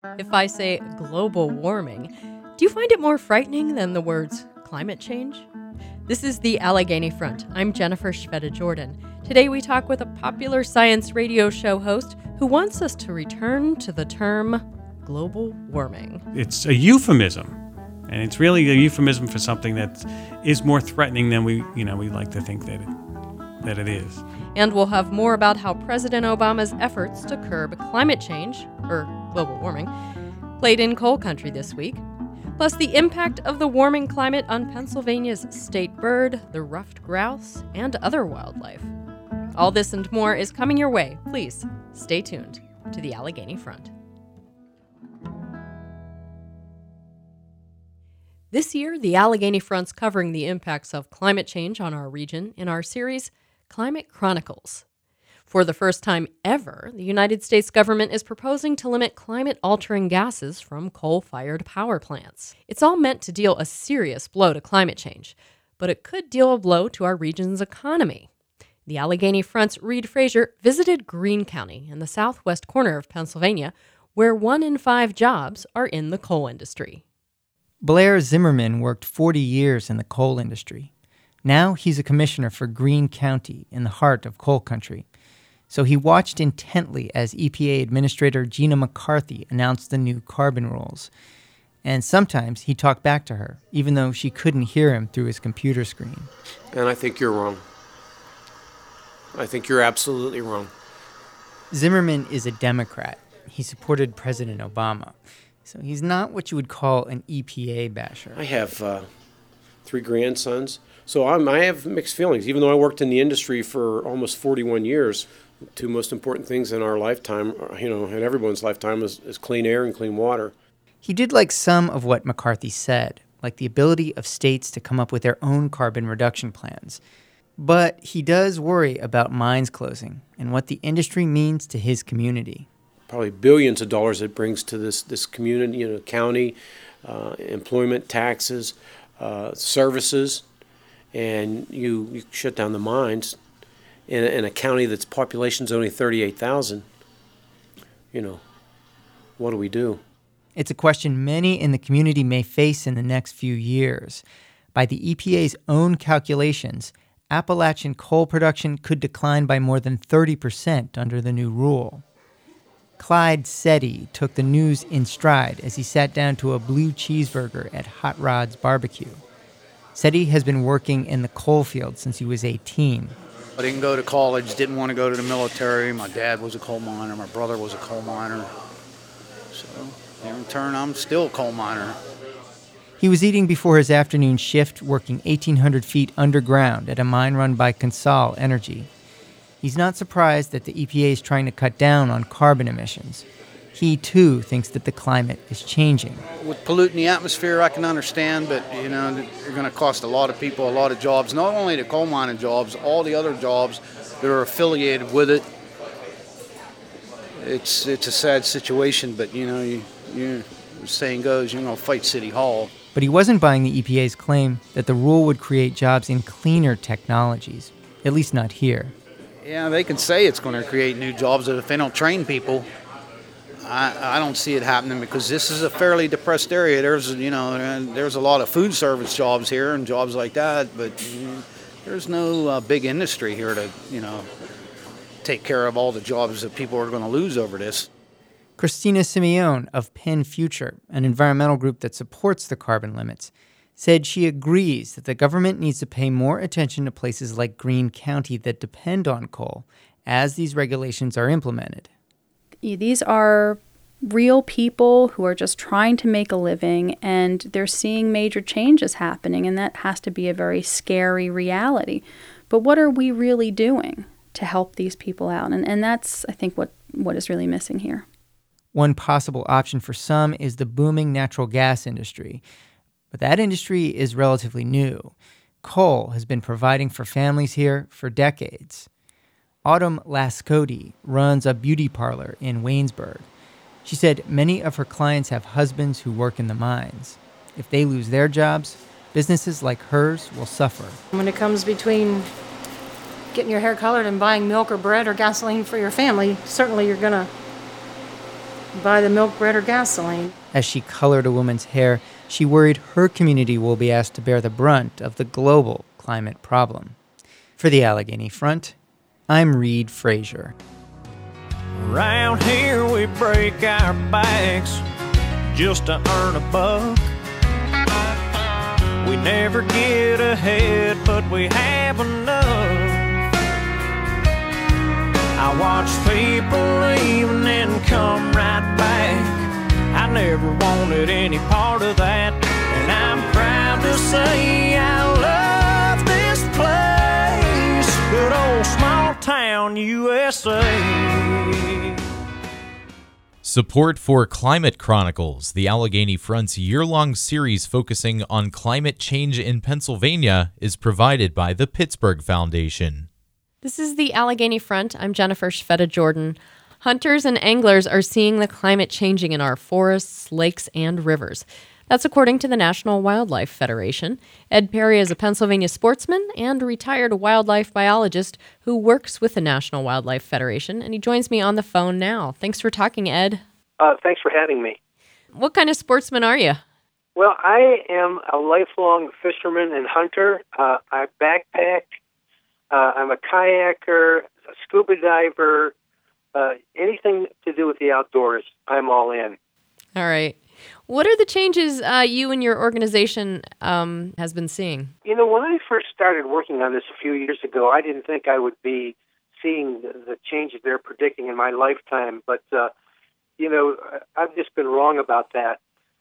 If I say global warming, do you find it more frightening than the words climate change? This is the Allegheny Front. I'm Jennifer Shveta-Jordan. Today we talk with a popular science radio show host who wants us to return to the term global warming. It's a euphemism, and it's really a euphemism for something that is more threatening than we like to think that it is. And we'll have more about how President Obama's efforts to curb climate change, or global warming, played in coal country this week. Plus the impact of the warming climate on Pennsylvania's state bird, the ruffed grouse, and other wildlife. All this and more is coming your way. Please stay tuned to the Allegheny Front. This year, the Allegheny Front's covering the impacts of climate change on our region in our series, Climate Chronicles. For the first time ever, the United States government is proposing to limit climate-altering gases from coal-fired power plants. It's all meant to deal a serious blow to climate change, but it could deal a blow to our region's economy. The Allegheny Front's Reed Frazier visited Greene County in the southwest corner of Pennsylvania, where 1 in 5 jobs are in the coal industry. Blair Zimmerman worked 40 years in the coal industry. Now he's a commissioner for Greene County in the heart of coal country. So he watched intently as EPA Administrator Gina McCarthy announced the new carbon rules. And sometimes he talked back to her, even though she couldn't hear him through his computer screen. And I think you're wrong. I think you're absolutely wrong. Zimmerman is a Democrat. He supported President Obama. So he's not what you would call an EPA basher. I have 3 grandsons, so I have mixed feelings. Even though I worked in the industry for almost 41 years, the 2 most important things in our lifetime, in everyone's lifetime, is clean air and clean water. He did like some of what McCarthy said, like the ability of states to come up with their own carbon reduction plans. But he does worry about mines closing and what the industry means to his community. Probably billions of dollars it brings to this community, county, employment, taxes, services, and you shut down the mines in a county that's population's only 38,000. What do we do? It's a question many in the community may face in the next few years. By the EPA's own calculations, Appalachian coal production could decline by more than 30% under the new rule. Clyde Setti took the news in stride as he sat down to a blue cheeseburger at Hot Rod's Barbecue. Setti has been working in the coal field since he was 18. I didn't go to college, didn't want to go to the military. My dad was a coal miner, my brother was a coal miner. So, in turn, I'm still a coal miner. He was eating before his afternoon shift, working 1,800 feet underground at a mine run by Consol Energy. He's not surprised that the EPA is trying to cut down on carbon emissions. He, too, thinks that the climate is changing. With polluting the atmosphere, I can understand, but, you're going to cost a lot of people a lot of jobs. Not only the coal mining jobs, all the other jobs that are affiliated with it. It's a sad situation, but, the saying goes, fight City Hall. But he wasn't buying the EPA's claim that the rule would create jobs in cleaner technologies, at least not here. Yeah, they can say it's going to create new jobs, but if they don't train people, I don't see it happening because this is a fairly depressed area. There's a lot of food service jobs here and jobs like that, but there's no big industry here to, take care of all the jobs that people are going to lose over this. Christina Simeone of Penn Future, an environmental group that supports the carbon limits, said she agrees that the government needs to pay more attention to places like Greene County that depend on coal as these regulations are implemented. These are real people who are just trying to make a living, and they're seeing major changes happening, and that has to be a very scary reality. But what are we really doing to help these people out? And that's, I think, what is really missing here. One possible option for some is the booming natural gas industry. But that industry is relatively new. Coal has been providing for families here for decades. Autumn Lascodi runs a beauty parlor in Waynesburg. She said many of her clients have husbands who work in the mines. If they lose their jobs, businesses like hers will suffer. When it comes between getting your hair colored and buying milk or bread or gasoline for your family, certainly you're going to buy the milk, bread, or gasoline. As she colored a woman's hair, she worried her community will be asked to bear the brunt of the global climate problem. For the Allegheny Front, I'm Reed Frazier. Around here we break our backs just to earn a buck. We never get ahead, but we have enough. I watch people leave and then come right back. I never wanted any part of that, and I'm proud to say I love this place, good old small town USA. Support for Climate Chronicles, the Allegheny Front's year-long series focusing on climate change in Pennsylvania, is provided by the Pittsburgh Foundation. This is the Allegheny Front. I'm Jennifer Shveta-Jordan. Hunters and anglers are seeing the climate changing in our forests, lakes, and rivers. That's according to the National Wildlife Federation. Ed Perry is a Pennsylvania sportsman and retired wildlife biologist who works with the National Wildlife Federation, and he joins me on the phone now. Thanks for talking, Ed. Thanks for having me. What kind of sportsman are you? Well, I am a lifelong fisherman and hunter. I backpack. I'm a kayaker, a scuba diver, anything to do with the outdoors, I'm all in. All right. What are the changes you and your organization has been seeing? You know, when I first started working on this a few years ago, I didn't think I would be seeing the changes they're predicting in my lifetime. But, you know, I've just been wrong about that.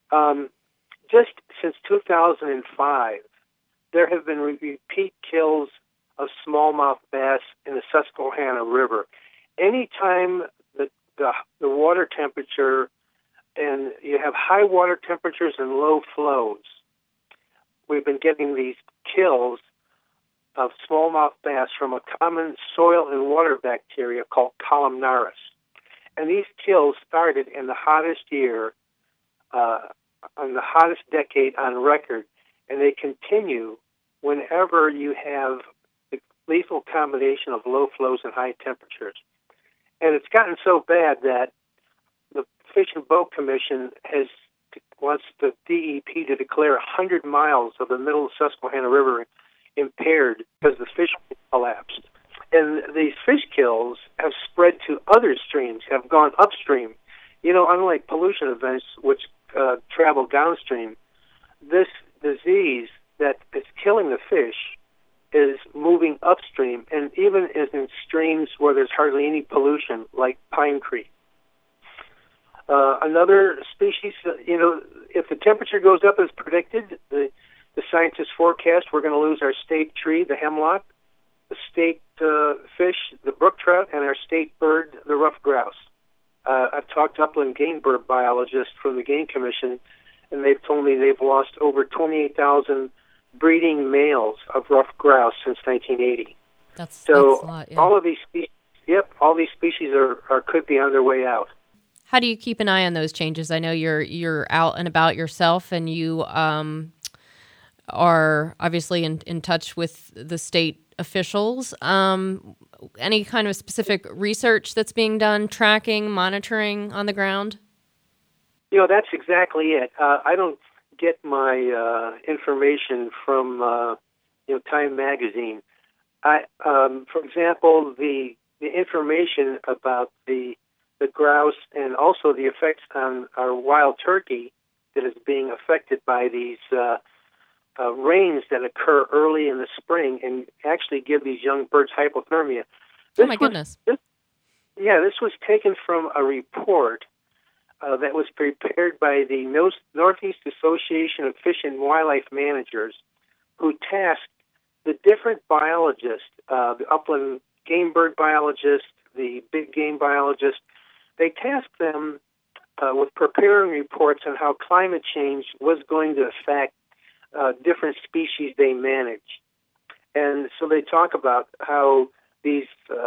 Just since 2005, there have been repeat kills of smallmouth bass in the Susquehanna River. Anytime the water temperature, and you have high water temperatures and low flows, we've been getting these kills of smallmouth bass from a common soil and water bacteria called columnaris. And these kills started in the hottest year, on the hottest decade on record, and they continue whenever you have the lethal combination of low flows and high temperatures. And it's gotten so bad that the Fish and Boat Commission wants the DEP to declare 100 miles of the middle of the Susquehanna River impaired because the fish collapsed. And these fish kills have spread to other streams, have gone upstream. You know, unlike pollution events, which travel downstream, this disease that is killing the fish is moving upstream, and even is in streams where there's hardly any pollution, like Pine Creek. Another species, you know, if the temperature goes up as predicted, the scientists forecast we're going to lose our state tree, the hemlock, the state fish, the brook trout, and our state bird, the ruffed grouse. I've talked to upland game bird biologists from the Game Commission, and they've told me they've lost over 28,000 breeding males of ruffed grouse since 1980. That's a lot, yeah. All of these species, all these species are could be on their way out. How do you keep an eye on those changes? I know you're out and about yourself, and you are obviously in touch with the state officials. Any kind of specific research that's being done, tracking, monitoring on the ground? You know, that's exactly it. I don't get my information from Time Magazine. For example, the information about the grouse and also the effects on our wild turkey that is being affected by these rains that occur early in the spring and actually give these young birds hypothermia. Oh, my goodness. This was taken from a report that was prepared by the Northeast Association of Fish and Wildlife Managers, who tasked the different biologists, the upland game bird biologist, the big game biologist. They tasked them with preparing reports on how climate change was going to affect different species they manage. And so they talk about how these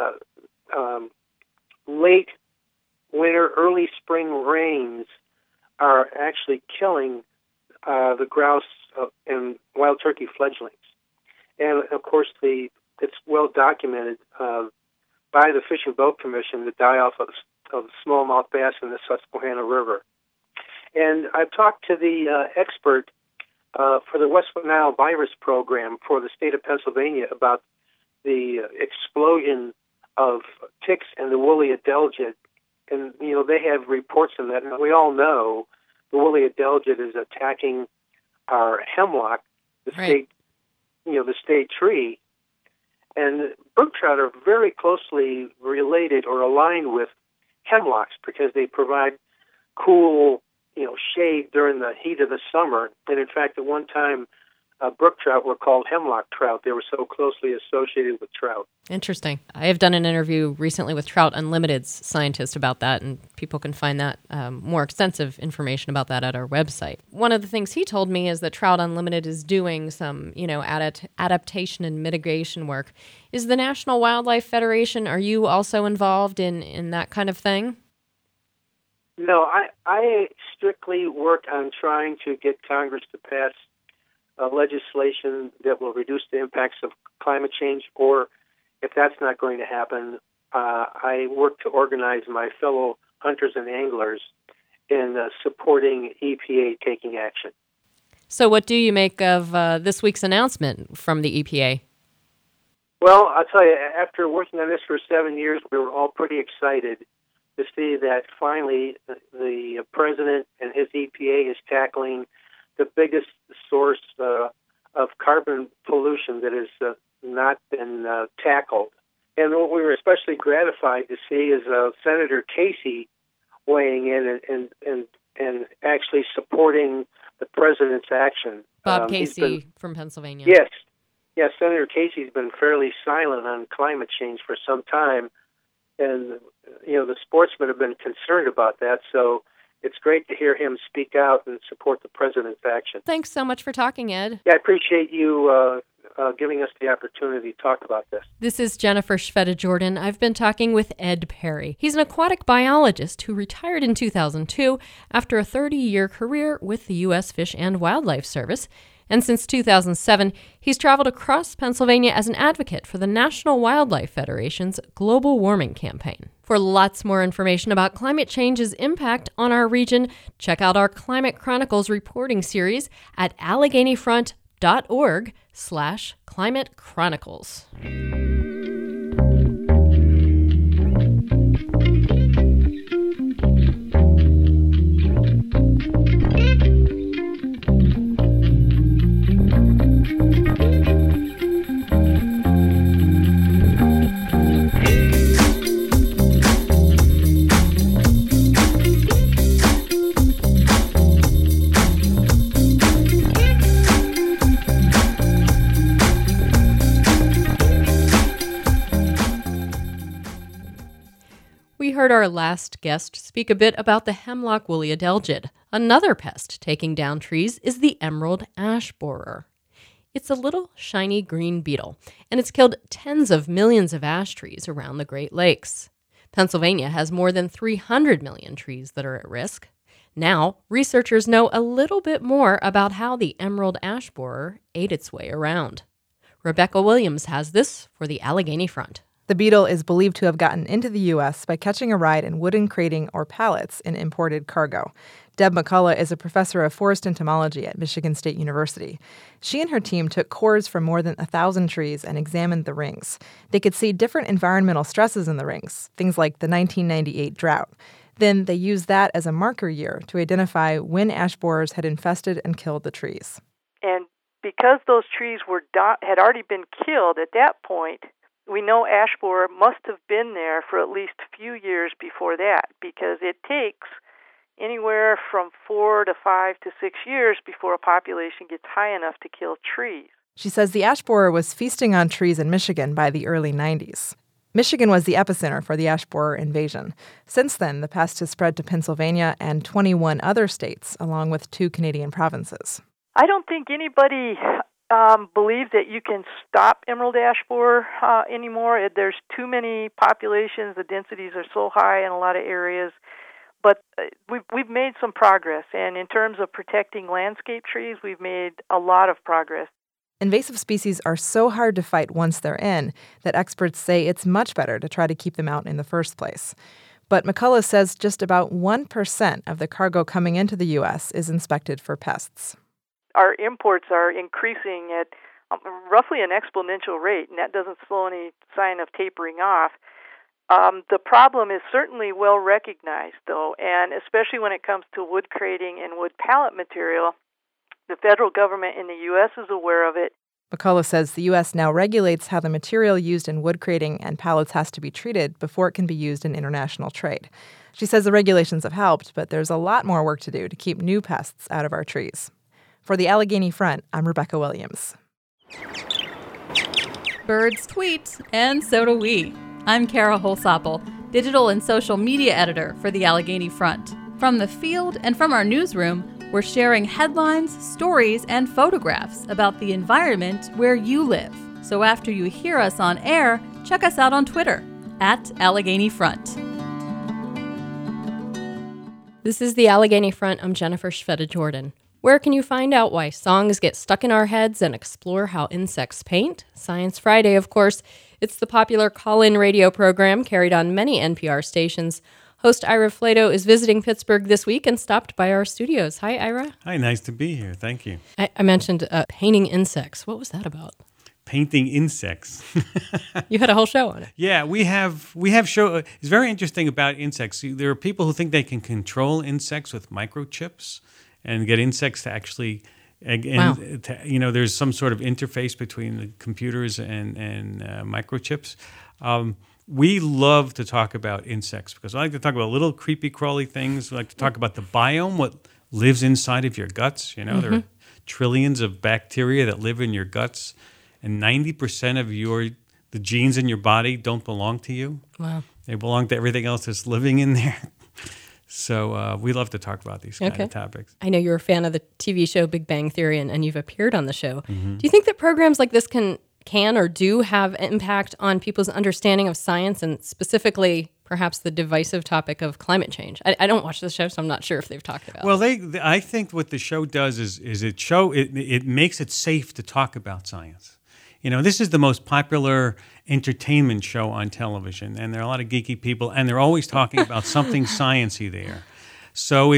late winter, early spring rains are actually killing the grouse and wild turkey fledglings. And, of course, it's well documented by the Fish and Boat Commission, the die-off of of smallmouth bass in the Susquehanna River. And I've talked to the expert for the West Nile virus program for the state of Pennsylvania about the explosion of ticks and the woolly adelgid. And, they have reports on that. And we all know the woolly adelgid is attacking our hemlock, the state, the state tree. And brook trout are very closely related or aligned with hemlocks because they provide cool, shade during the heat of the summer. And in fact, at one time, brook trout were called hemlock trout. They were so closely associated with trout. Interesting. I have done an interview recently with Trout Unlimited's scientist about that, and people can find that more extensive information about that at our website. One of the things he told me is that Trout Unlimited is doing some, adaptation and mitigation work. Is the National Wildlife Federation, are you also involved in that kind of thing? No, I strictly work on trying to get Congress to pass legislation that will reduce the impacts of climate change, or if that's not going to happen, I work to organize my fellow hunters and anglers in supporting EPA taking action. So what do you make of this week's announcement from the EPA? Well, I'll tell you, after working on this for 7 years, we were all pretty excited to see that finally the president and his EPA is tackling the biggest source of carbon pollution that has not been tackled. And what we were especially gratified to see is Senator Casey weighing in and actually supporting the president's action. Bob Casey from Pennsylvania. Yes. Yeah, Senator Casey's been fairly silent on climate change for some time. And, the sportsmen have been concerned about that. So it's great to hear him speak out and support the president's action. Thanks so much for talking, Ed. Yeah, I appreciate you giving us the opportunity to talk about this. This is Jennifer Shveta-Jordan. I've been talking with Ed Perry. He's an aquatic biologist who retired in 2002 after a 30-year career with the U.S. Fish and Wildlife Service. And since 2007, he's traveled across Pennsylvania as an advocate for the National Wildlife Federation's global warming campaign. For lots more information about climate change's impact on our region, check out our Climate Chronicles reporting series at AlleghenyFront.org/Climate Chronicles. We heard our last guest speak a bit about the hemlock woolly adelgid. Another pest taking down trees is the emerald ash borer. It's a little shiny green beetle, and it's killed tens of millions of ash trees around the Great Lakes. Pennsylvania has more than 300 million trees that are at risk. Now, researchers know a little bit more about how the emerald ash borer ate its way around. Rebecca Williams has this for the Allegheny Front. The beetle is believed to have gotten into the U.S. by catching a ride in wooden crating or pallets in imported cargo. Deb McCullough is a professor of forest entomology at Michigan State University. She and her team took cores from more than 1,000 trees and examined the rings. They could see different environmental stresses in the rings, things like the 1998 drought. Then they used that as a marker year to identify when ash borers had infested and killed the trees. And because those trees had already been killed at that point, we know ash borer must have been there for at least a few years before that, because it takes anywhere from 4 to 5 to 6 years before a population gets high enough to kill trees. She says the ash borer was feasting on trees in Michigan by the early 90s. Michigan was the epicenter for the ash borer invasion. Since then, the pest has spread to Pennsylvania and 21 other states, along with 2 Canadian provinces. I don't think anybody believe that you can stop emerald ash borer anymore. There's too many populations. The densities are so high in a lot of areas. But we've made some progress. And in terms of protecting landscape trees, we've made a lot of progress. Invasive species are so hard to fight once they're in that experts say it's much better to try to keep them out in the first place. But McCullough says just about 1% of the cargo coming into the U.S. is inspected for pests. Our imports are increasing at roughly an exponential rate, and that doesn't show any sign of tapering off. The problem is certainly well recognized, though, and especially when it comes to wood crating and wood pallet material, the federal government in the U.S. is aware of it. McCullough says the U.S. now regulates how the material used in wood crating and pallets has to be treated before it can be used in international trade. She says the regulations have helped, but there's a lot more work to do to keep new pests out of our trees. For the Allegheny Front, I'm Rebecca Williams. Birds tweet, and so do we. I'm Kara Holsapple, digital and social media editor for the Allegheny Front. From the field and from our newsroom, we're sharing headlines, stories, and photographs about the environment where you live. So after you hear us on air, check us out on Twitter, @AlleghenyFront. This is the Allegheny Front. I'm Jennifer Shveta-Jordan. Where can you find out why songs get stuck in our heads and explore how insects paint? Science Friday, of course. It's the popular call-in radio program carried on many NPR stations. Host Ira Flato is visiting Pittsburgh this week and stopped by our studios. Hi, Ira. Hi, nice to be here. Thank you. I mentioned painting insects. What was that about? Painting insects. You had a whole show on it. Yeah, we have show. It's very interesting about insects. There are people who think they can control insects with microchips and get insects to actually. Wow. There's some sort of interface between the computers and microchips. We love to talk about insects because I like to talk about little creepy crawly things. We like to talk about the biome, what lives inside of your guts. There are trillions of bacteria that live in your guts, and 90% of the genes in your body don't belong to you. Wow. They belong to everything else that's living in there. So we love to talk about these kind of topics. I know you're a fan of the TV show Big Bang Theory, and you've appeared on the show. Mm-hmm. Do you think that programs like this can or do have impact on people's understanding of science, and specifically perhaps the divisive topic of climate change? I don't watch the show, so I'm not sure if they've talked about it. I think what the show does is it makes it safe to talk about science. This is the most popular entertainment show on television, and there are a lot of geeky people, and they're always talking about something sciencey there. So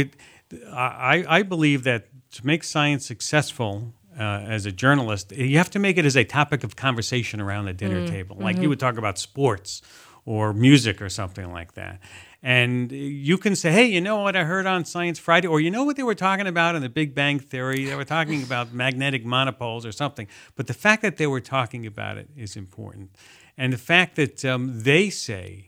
I believe that to make science successful as a journalist, you have to make it as a topic of conversation around the dinner table. Like you would talk about sports or music or something like that. And you can say, hey, you know what I heard on Science Friday? Or you know what they were talking about in the Big Bang Theory? They were talking about magnetic monopoles or something. But the fact that they were talking about it is important. And the fact that they say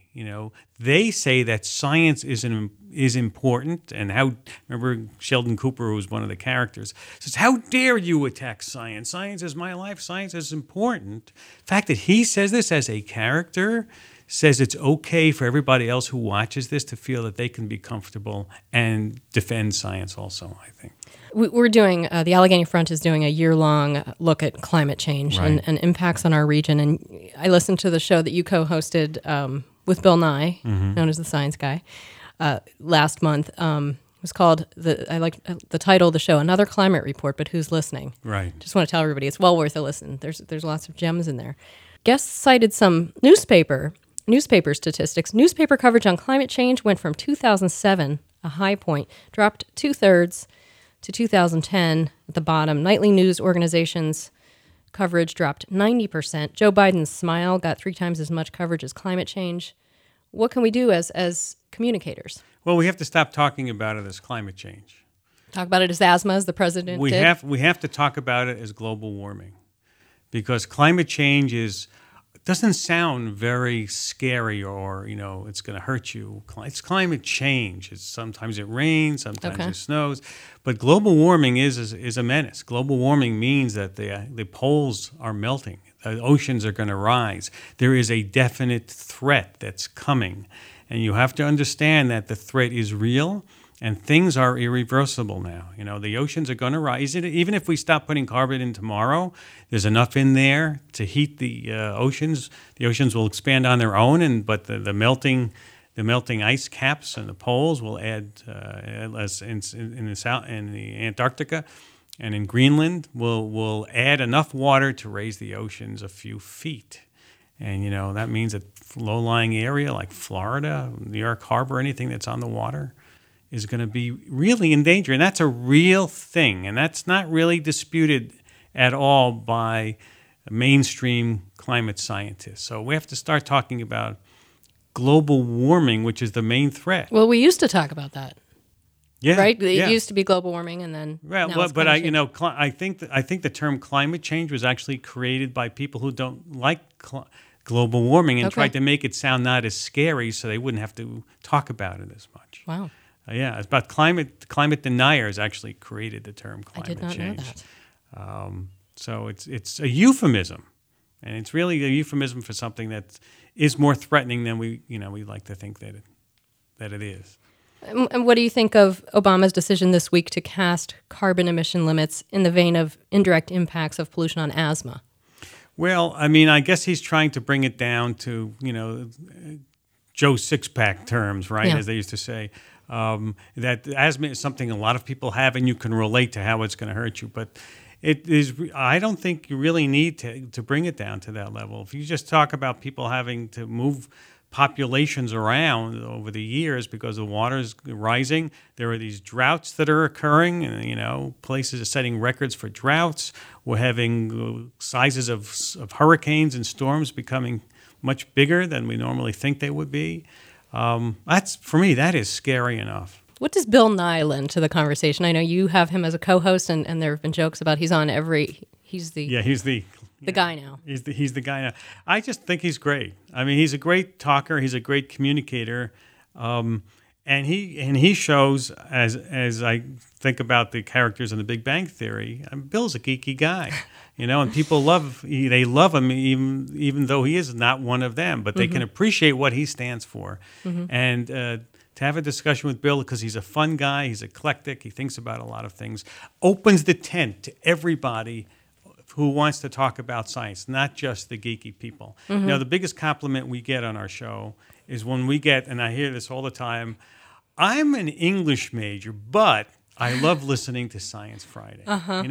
that science is important, and remember Sheldon Cooper, who was one of the characters, says, how dare you attack science? Science is my life. Science is important. The fact that he says this as a character says it's okay for everybody else who watches this to feel that they can be comfortable and defend science also, I think. We're doing, the Allegheny Front is doing a year-long look at climate change Right. and impacts on our region. And I listened to the show that you co-hosted with Bill Nye, known as the Science Guy, last month. It was called, I like the title of the show, Another Climate Report, but Who's Listening? Right. Just want to tell everybody it's well worth a listen. There's lots of gems in there. Guests cited some newspaper statistics. Newspaper coverage on climate change went from 2007, a high point, dropped 2/3 to 2010 at the bottom. Nightly news organizations' coverage dropped 90%. Joe Biden's smile got 3 times as much coverage as climate change. What can we do as communicators? Well, we have to stop talking about it as climate change. Talk about it as asthma, as the president did? We have to talk about it as global warming, because climate change doesn't sound very scary or, it's going to hurt you. It's climate change. Sometimes it rains, sometimes it snows. But global warming is a menace. Global warming means that the poles are melting. The oceans are going to rise. There is a definite threat that's coming. And you have to understand that the threat is real. And things are irreversible now. The oceans are going to rise. Even if we stop putting carbon in tomorrow, there's enough in there to heat the oceans. The oceans will expand on their own, but the melting ice caps and the poles will add, as in the Antarctica and in Greenland, will add enough water to raise the oceans a few feet. And, that means that low-lying area like Florida, New York Harbor, anything that's on the water is going to be really in danger. And that's a real thing. And that's not really disputed at all by mainstream climate scientists. So we have to start talking about global warming, which is the main threat. Well, we used to talk about that. Yeah, right. yeah. It used to be global warming, and then I think the term climate change was actually created by people who don't like global warming and tried to make it sound not as scary, so they wouldn't have to talk about it as much. Wow. It's about climate deniers actually created the term climate change. I did not know that. So it's a euphemism, and it's really a euphemism for something that is more threatening than we like to think that it is. And what do you think of Obama's decision this week to cast carbon emission limits in the vein of indirect impacts of pollution on asthma? Well, I guess he's trying to bring it down to, Joe Six-Pack terms, right, as they used to say. That asthma is something a lot of people have, and you can relate to how it's going to hurt you. But it is. I don't think you really need to bring it down to that level. If you just talk about people having to move populations around over the years because the water is rising, there are these droughts that are occurring, and places are setting records for droughts. We're having sizes of hurricanes and storms becoming much bigger than we normally think they would be. That's, for me, that is scary enough. What does Bill Nye lend to the conversation? I know you have him as a co-host, and there have been jokes about he's on every. He's the guy now. He's the guy now. I just think he's great. He's a great talker. He's a great communicator, and he shows as I think about the characters in The Big Bang Theory. Bill's a geeky guy, and people love him even though he is not one of them. But they can appreciate what he stands for, and to have a discussion with Bill because he's a fun guy. He's eclectic. He thinks about a lot of things. Opens the tent to everybody who wants to talk about science, not just the geeky people. Now, the biggest compliment we get on our show is when we get, and I hear this all the time, I'm an English major, but I love listening to Science Friday.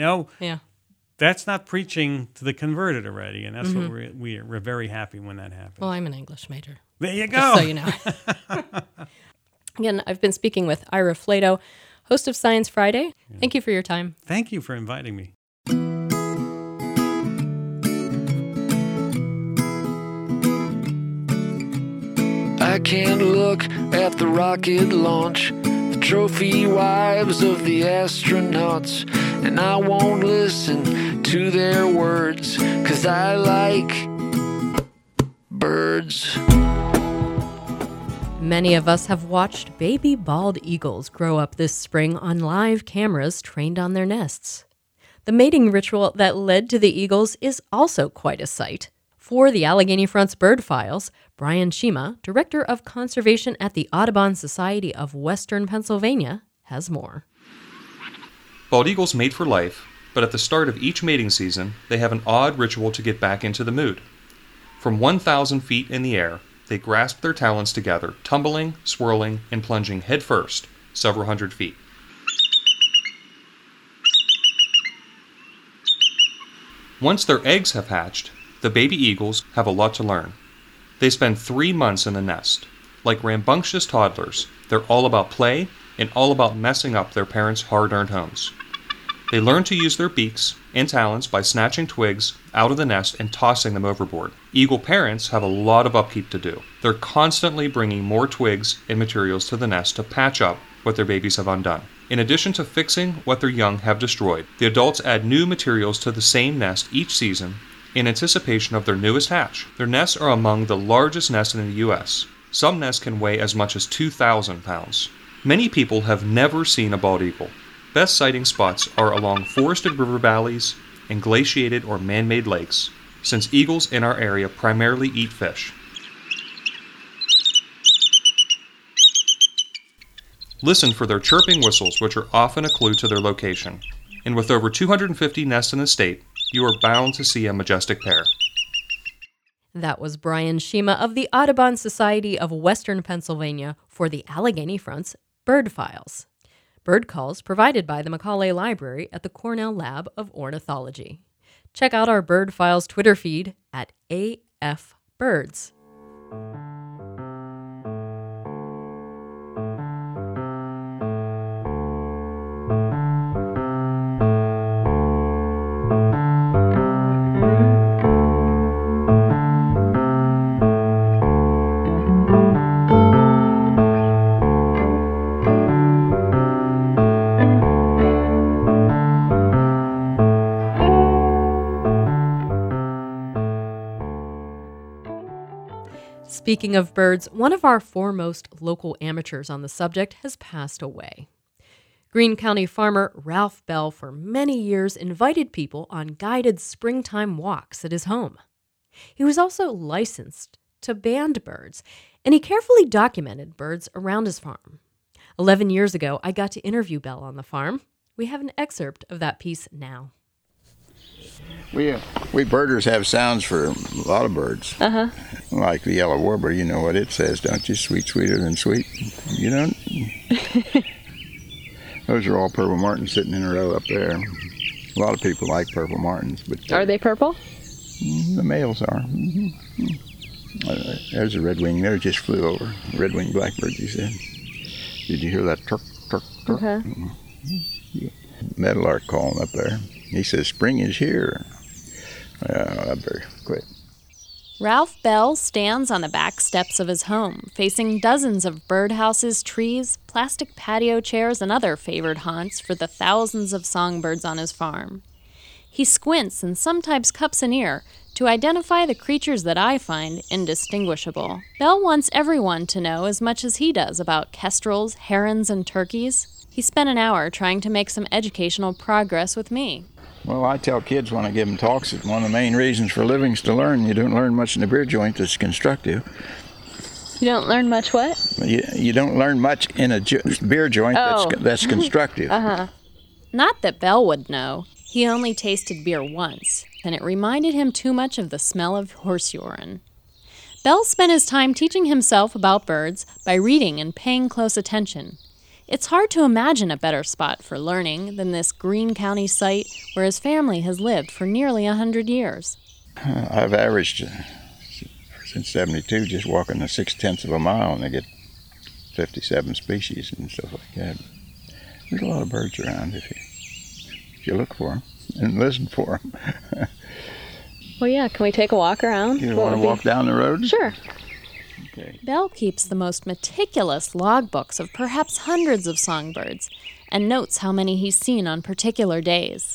That's not preaching to the converted already, and that's what we're very happy when that happens. Well, I'm an English major. There you go. Just so you know. Again, I've been speaking with Ira Flatow, host of Science Friday. Thank you for your time. Thank you for inviting me. I can't look at the rocket launch, the trophy wives of the astronauts, and I won't listen to their words, 'cause I like birds. Many of us have watched baby bald eagles grow up this spring on live cameras trained on their nests. The mating ritual that led to the eagles is also quite a sight. For the Allegheny Front's Bird Files, Brian Shima, Director of Conservation at the Audubon Society of Western Pennsylvania, has more. Bald eagles mate for life, but at the start of each mating season, they have an odd ritual to get back into the mood. From 1,000 feet in the air, they grasp their talons together, tumbling, swirling, and plunging headfirst, several hundred feet. Once their eggs have hatched, the baby eagles have a lot to learn. They spend 3 months in the nest. Like rambunctious toddlers, they're all about play and all about messing up their parents' hard-earned homes. They learn to use their beaks and talons by snatching twigs out of the nest and tossing them overboard. Eagle parents have a lot of upkeep to do. They're constantly bringing more twigs and materials to the nest to patch up what their babies have undone. In addition to fixing what their young have destroyed, the adults add new materials to the same nest each season in anticipation of their newest hatch. Their nests are among the largest nests in the U.S. Some nests can weigh as much as 2,000 pounds. Many people have never seen a bald eagle. Best sighting spots are along forested river valleys and glaciated or man-made lakes, since eagles in our area primarily eat fish. Listen for their chirping whistles, which are often a clue to their location. And with over 250 nests in the state, you are bound to see a majestic pair. That was Brian Shima of the Audubon Society of Western Pennsylvania for the Allegheny Front's Bird Files. Bird calls provided by the Macaulay Library at the Cornell Lab of Ornithology. Check out our Bird Files Twitter feed at AF birds. Speaking of birds, one of our foremost local amateurs on the subject has passed away. Greene County farmer Ralph Bell for many years invited people on guided springtime walks at his home. He was also licensed to band birds, and he carefully documented birds around his farm. 11 years ago, I got to interview Bell on the farm. We have an excerpt of that piece now. We birders have sounds for a lot of birds. Like the yellow warbler, you know what it says, don't you? Sweet, sweeter than sweet. You don't? Those are all purple martins sitting in a row up there. A lot of people like purple martins, but are they purple? The males are. There's a redwing there, just flew over. Red-winged blackbird, he said. Did you hear that turk, turk, turk? Meadowlark calling up there. He says, spring is here. I better quit. Ralph Bell stands on the back steps of his home, facing dozens of birdhouses, trees, plastic patio chairs, and other favored haunts for the thousands of songbirds on his farm. He squints and sometimes cups an ear to identify the creatures that I find indistinguishable. Bell wants everyone to know as much as he does about kestrels, herons, and turkeys. He spent an hour trying to make some educational progress with me. Well, I tell kids when I give them talks that one of the main reasons for living is to learn. You don't learn much in a beer joint that's constructive. You don't learn much what? You don't learn much in a beer joint that's constructive. Not that Bell would know. He only tasted beer once, and it reminded him too much of the smell of horse urine. Bell spent his time teaching himself about birds by reading and paying close attention. It's hard to imagine a better spot for learning than this Greene County site where his family has lived for nearly 100 years. I've averaged, since 72, just walking the 6/10 of a mile, and I get 57 species and stuff like that. There's a lot of birds around if you look for them and listen for them. Well, yeah, can we take a walk around? You want to walk down the road? Sure. Okay. Bell keeps the most meticulous logbooks of perhaps hundreds of songbirds and notes how many he's seen on particular days.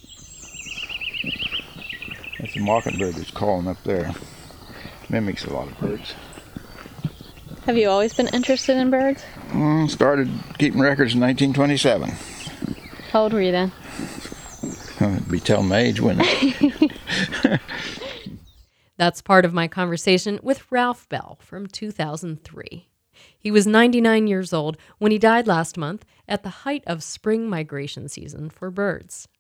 That's a mockingbird that's calling up there. Mimics a lot of birds. Have you always been interested in birds? Started keeping records in 1927. How old were you then? It'd be telling my age, wouldn't it? That's part of my conversation with Ralph Bell from 2003. He was 99 years old when he died last month at the height of spring migration season for birds.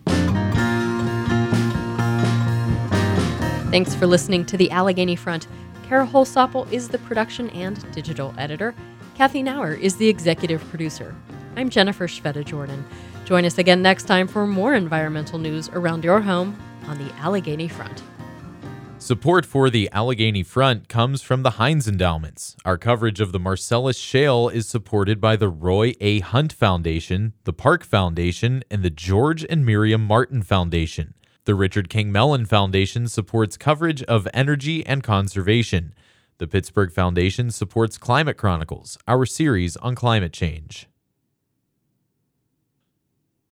Thanks for listening to The Allegheny Front. Kara Holsopple is the production and digital editor. Kathy Nauer is the executive producer. I'm Jennifer Shveta-Jordan. Join us again next time for more environmental news around your home on The Allegheny Front. Support for the Allegheny Front comes from the Heinz Endowments. Our coverage of the Marcellus Shale is supported by the Roy A. Hunt Foundation, the Park Foundation, and the George and Miriam Martin Foundation. The Richard King Mellon Foundation supports coverage of energy and conservation. The Pittsburgh Foundation supports Climate Chronicles, our series on climate change.